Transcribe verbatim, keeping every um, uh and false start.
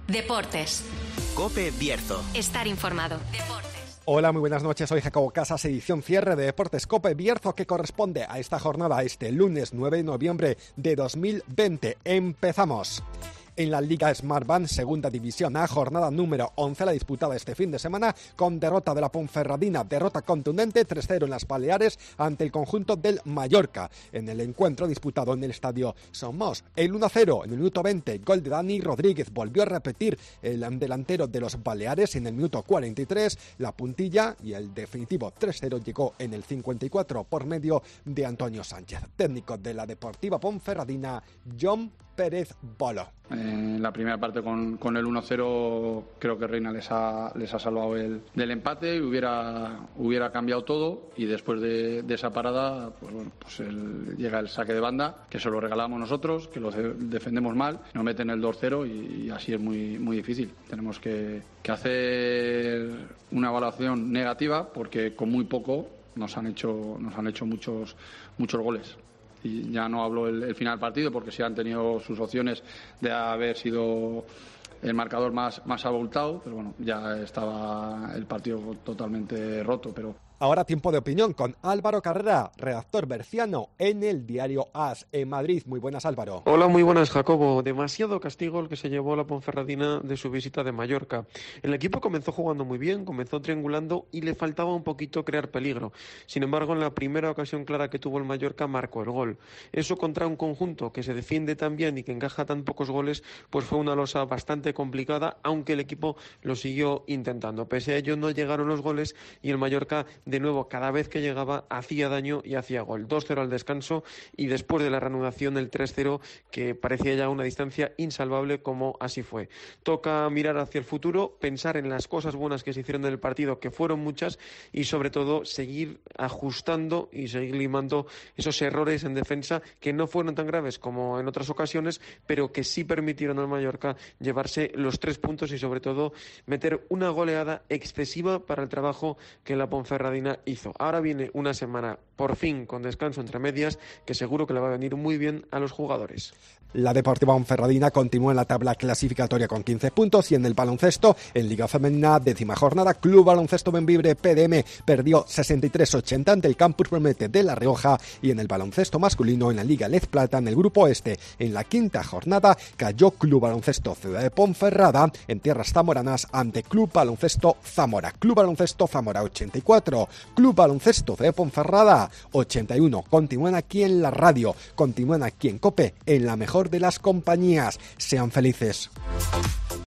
Deportes. COPE Bierzo. Estar informado. Deportes. Hola, muy buenas noches. Soy Jacobo Casas, edición cierre de Deportes COPE Bierzo, que corresponde a esta jornada, este lunes nueve de noviembre de dos mil veinte. Empezamos. En la Liga Smartbank, segunda división A, jornada número once, la disputada este fin de semana, con derrota de la Ponferradina, derrota contundente, tres cero en las Baleares, ante el conjunto del Mallorca. En el encuentro disputado en el estadio Somos, el uno cero en el minuto veinte, gol de Dani Rodríguez, volvió a repetir el delantero de los Baleares en el minuto cuarenta y tres, la puntilla y el definitivo tres cero llegó en el cincuenta y cuatro por medio de Antonio Sánchez. Técnico de la Deportiva Ponferradina, John Pérez Bolo. En la primera parte con, con el uno cero creo que Reina les ha, les ha salvado el, del empate y hubiera, hubiera cambiado todo, y después de, de esa parada pues bueno, pues el, llega el saque de banda, que se lo regalamos nosotros, que lo de, defendemos mal, nos meten el dos cero y, y así es muy, muy difícil. Tenemos que, que hacer una evaluación negativa porque con muy poco nos han hecho, nos han hecho muchos, muchos goles. Y ya no hablo el, el final del partido, porque sí han tenido sus opciones de haber sido el marcador más, más abultado, pero bueno, ya estaba el partido totalmente roto. Pero ahora tiempo de opinión con Álvaro Carrera, redactor berciano en el diario AS en Madrid. Muy buenas, Álvaro. Hola, muy buenas, Jacobo. Demasiado castigo el que se llevó a la Ponferradina de su visita de Mallorca. El equipo comenzó jugando muy bien, comenzó triangulando y le faltaba un poquito crear peligro. Sin embargo, en la primera ocasión clara que tuvo el Mallorca marcó el gol. Eso contra un conjunto que se defiende tan bien y que encaja tan pocos goles, pues fue una losa bastante complicada, aunque el equipo lo siguió intentando. Pese a ello, no llegaron los goles y el Mallorca, de nuevo, cada vez que llegaba hacía daño y hacía gol. dos cero al descanso y después de la reanudación el tres cero, que parecía ya una distancia insalvable, como así fue. Toca mirar hacia el futuro, pensar en las cosas buenas que se hicieron en el partido, que fueron muchas, y sobre todo seguir ajustando y seguir limando esos errores en defensa que no fueron tan graves como en otras ocasiones, pero que sí permitieron al Mallorca llevarse los tres puntos y sobre todo meter una goleada excesiva para el trabajo que la Ponferradina hizo. Ahora viene una semana, por fin, con descanso entre medias, que seguro que le va a venir muy bien a los jugadores. La Deportiva Ponferradina continúa en la tabla clasificatoria con quince puntos, y en el baloncesto, en Liga Femenina, décima jornada, Club Baloncesto Bembibre P D M perdió sesenta y tres ochenta ante el Campus Promete de La Rioja, y en el baloncesto masculino, en la Liga Lez Plata, en el Grupo Este, en la quinta jornada, cayó Club Baloncesto Ciudad de Ponferrada en tierras zamoranas ante Club Baloncesto Zamora. Club Baloncesto Zamora ochenta y cuatro, Club Baloncesto de Ponferrada ochenta y uno. Continúan aquí en la radio, continúan aquí en COPE, en la mejor de las compañías. Sean felices.